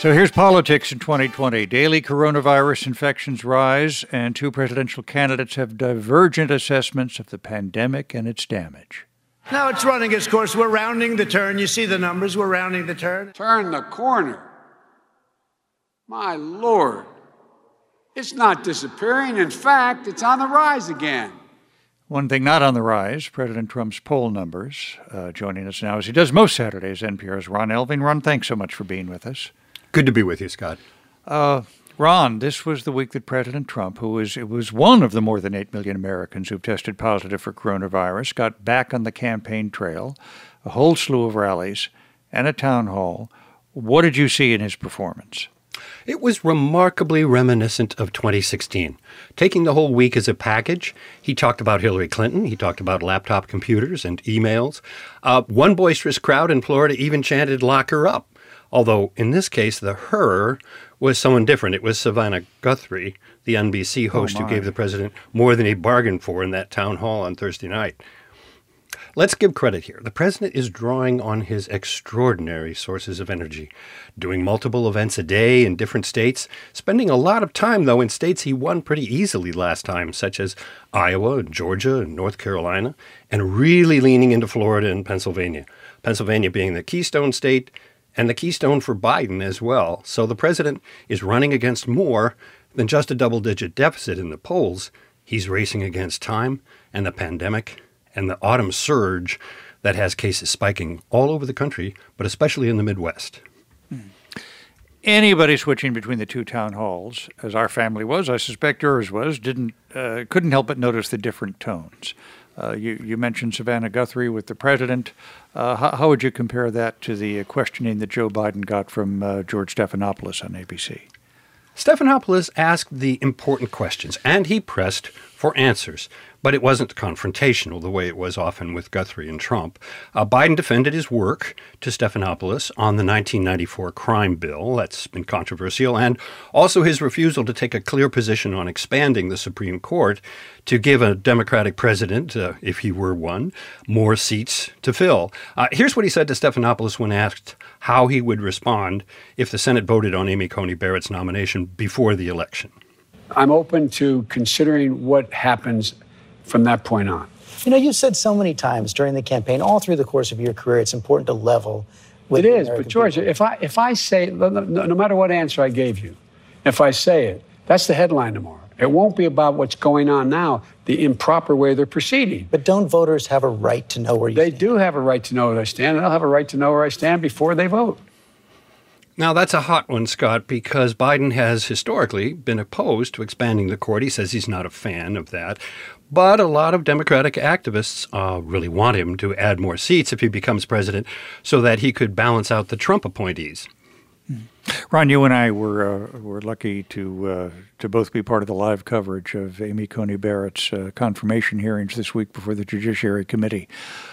So here's politics in 2020. Daily coronavirus infections rise, and two presidential candidates have divergent assessments of the pandemic and its damage. Now it's running its course. We're rounding the turn. You see the numbers. We're rounding the turn. Turn the corner. My Lord. It's not disappearing. In fact, it's on the rise again. One thing not on the rise, President Trump's poll numbers. Joining us now, as he does most Saturdays, NPR's Ron Elving. Ron, thanks so much for being with us. Good to be with you, Scott. Ron, this was the week that President Trump, who was one of the more than 8 million Americans who've tested positive for coronavirus, got back on the campaign trail, a whole slew of rallies, and a town hall. What did you see in his performance? It was remarkably reminiscent of 2016. Taking the whole week as a package, he talked about Hillary Clinton, he talked about laptop computers and emails. One boisterous crowd in Florida even chanted, "Lock her up." Although, in this case, the her was someone different. It was Savannah Guthrie, the NBC host who gave the president more than he bargained for in that town hall on Thursday night. Let's give credit here. The president is drawing on his extraordinary sources of energy, doing multiple events a day in different states, spending a lot of time, though, in states he won pretty easily last time, such as Iowa, Georgia, and North Carolina, and really leaning into Florida and Pennsylvania. Pennsylvania being the keystone state, and the keystone for Biden as well. So the president is running against more than just a double-digit deficit in the polls. He's racing against time and the pandemic and the autumn surge that has cases spiking all over the country, but especially in the Midwest. Anybody switching between the two town halls, as our family was, I suspect yours was, couldn't help but notice the different tones. You mentioned Savannah Guthrie with the president. How would you compare that to the questioning that Joe Biden got from George Stephanopoulos on ABC? Stephanopoulos asked the important questions, and he pressed for answers. But it wasn't confrontational the way it was often with Guthrie and Trump. Biden defended his work to Stephanopoulos on the 1994 crime bill. That's been controversial. And also his refusal to take a clear position on expanding the Supreme Court to give a Democratic president, if he were one, more seats to fill. Here's what he said to Stephanopoulos when asked how he would respond if the Senate voted on Amy Coney Barrett's nomination before the election. I'm open to considering what happens from that point on. You know, you've said so many times during the campaign, all through the course of your career, it's important to level with It is, American but George, people. if I say, no matter what answer I gave you, if I say it, that's the headline tomorrow. It won't be about what's going on now, the improper way they're proceeding. But don't voters have a right to know where you stand? They do have a right to know where I stand, and they'll have a right to know where I stand before they vote. Now, that's a hot one, Scott, because Biden has historically been opposed to expanding the court. He says he's not a fan of that. But a lot of Democratic activists really want him to add more seats if he becomes president so that he could balance out the Trump appointees. Ron, you and I were lucky to both be part of the live coverage of Amy Coney Barrett's confirmation hearings this week before the Judiciary Committee.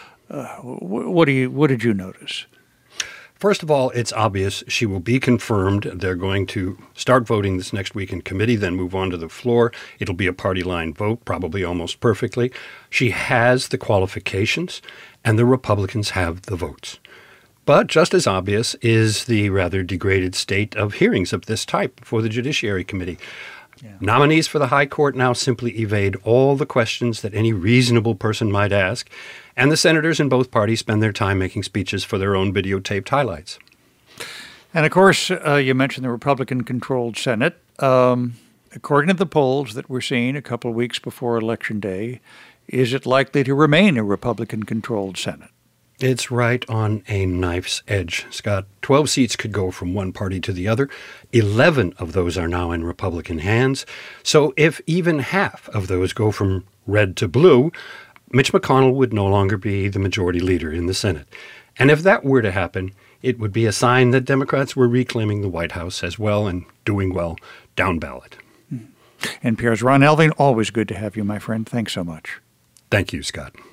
What did you notice? First of all, it's obvious she will be confirmed. They're going to start voting this next week in committee, then move on to the floor. It'll be a party line vote, probably almost perfectly. She has the qualifications, and the Republicans have the votes. But just as obvious is the rather degraded state of hearings of this type before the Judiciary Committee. Yeah. Nominees for the High Court now simply evade all the questions that any reasonable person might ask, and the senators in both parties spend their time making speeches for their own videotaped highlights. And of course, you mentioned the Republican-controlled Senate. According to the polls that we're seeing a couple of weeks before Election Day, is it likely to remain a Republican-controlled Senate? It's right on a knife's edge, Scott. 12 seats could go from one party to the other. 11 of those are now in Republican hands. So if even half of those go from red to blue, Mitch McConnell would no longer be the majority leader in the Senate. And if that were to happen, it would be a sign that Democrats were reclaiming the White House as well and doing well down ballot. NPR's Ron Elving, always good to have you, my friend. Thanks so much. Thank you, Scott.